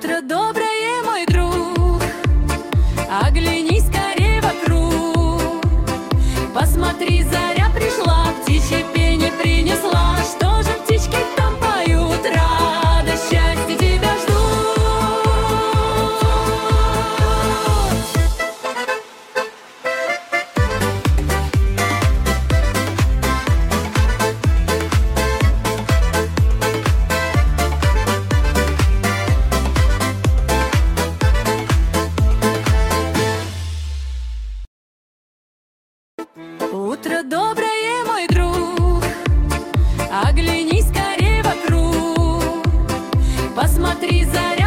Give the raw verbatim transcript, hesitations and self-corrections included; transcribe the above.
Утро доброе, мой друг, оглянись скорее вокруг. Посмотри, заря пришла, птичье пение принесла. Что же птички там поют? Радость, счастье тебя ждут. Утро доброе, мой друг, оглянись скорее вокруг. Посмотри, заря